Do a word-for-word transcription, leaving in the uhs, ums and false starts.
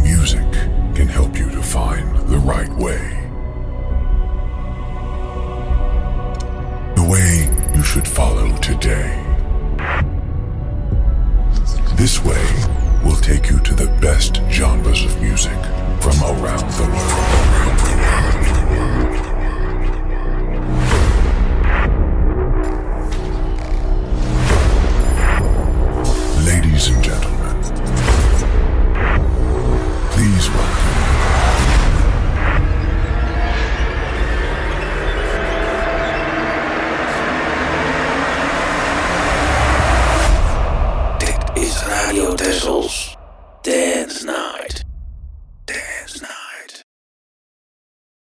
music can help you to find the right way. The way you should follow today. This way will take you to the best genres